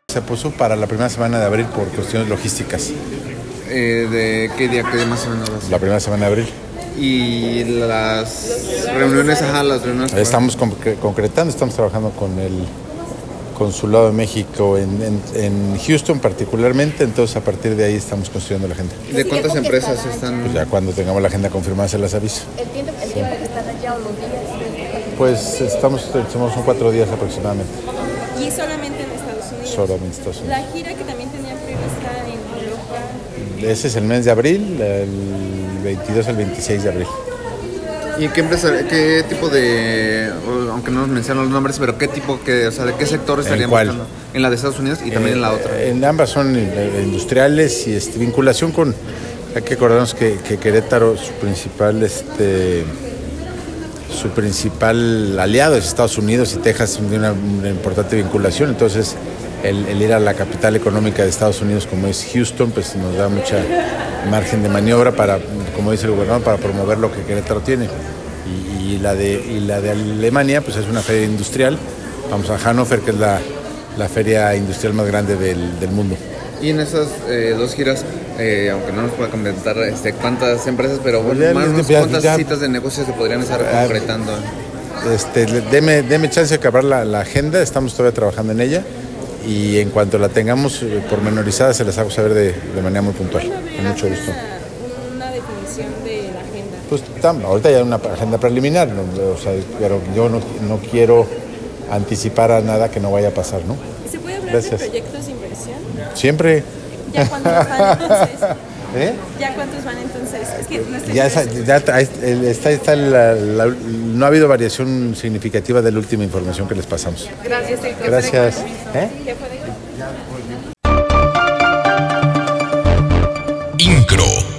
Se puso para la primera semana de abril por cuestiones logísticas. ¿De qué día más o menos? La primera semana de abril. Y las reuniones, las reuniones. Estamos concretando, estamos trabajando con el Consulado de México en Houston particularmente, entonces a partir de ahí estamos construyendo la agenda. ¿De cuántas empresas están? Pues ya cuando tengamos la agenda confirmada se las aviso. ¿El tiempo que están allá o los días? Pues son 4 días aproximadamente. ¿Y solamente en Estados Unidos? Solamente en Estados Unidos. La gira que también tenía prevista en Europa. Ese es el mes de abril, el 22 al 26 de abril. ¿Y qué tipo de, aunque no nos mencionan los nombres, pero qué tipo, de qué sector estaríamos buscando? En la de Estados Unidos y también en la otra. En ambas son industriales y vinculación con, hay que acordarnos que Querétaro, su principal aliado es Estados Unidos y Texas tiene una importante vinculación, entonces el ir a la capital económica de Estados Unidos como es Houston, pues nos da mucha margen de maniobra para, como dice el gobernador, para promover lo que Querétaro tiene. Y la de Alemania, pues es una feria industrial. Vamos a Hannover, que es la feria industrial más grande del mundo. Y en esas 2 giras, aunque no nos pueda comentar cuántas empresas, pero cuántas citas de negocios se podrían estar concretando. Deme chance de acabar la agenda, estamos todavía trabajando en ella. Y en cuanto la tengamos pormenorizada se las hago saber de manera muy puntual. Con mucho gusto. Una definición de la agenda. Pues ahorita ya hay una agenda preliminar, ¿no? Pero yo no quiero anticipar a nada que no vaya a pasar, ¿no? ¿Se puede hablar Gracias. de proyectos de inversión? Siempre. ¿Ya cuántos van entonces? ¿Ya cuántos van entonces? Es que no estoy no ha habido variación significativa de la última información que les pasamos. Gracias. Gracias. ¿Qué fue de... INCRO